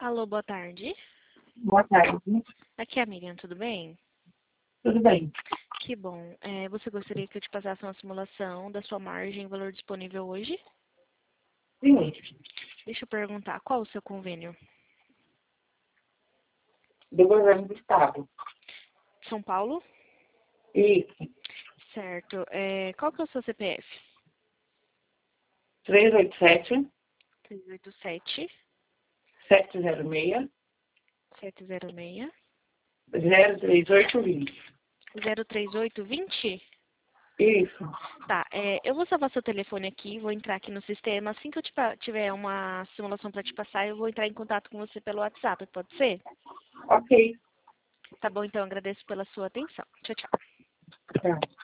Alô, boa tarde. Boa tarde. Aqui é a Miriam, tudo bem? Tudo bem? Que bom. Você gostaria que eu te passasse uma simulação da sua margem e valor disponível hoje? Sim. Deixa eu perguntar, qual o seu convênio? Do governo do estado. São Paulo? Isso. Certo. Qual que é o seu CPF? 387 387 706 706 03820. 03820? Isso. Tá, eu vou salvar seu telefone aqui, vou entrar aqui no sistema. Assim que eu tiver uma simulação para te passar, eu vou entrar em contato com você pelo WhatsApp, pode ser? Ok. Tá bom, então, agradeço pela sua atenção. Tchau, tchau. Tá.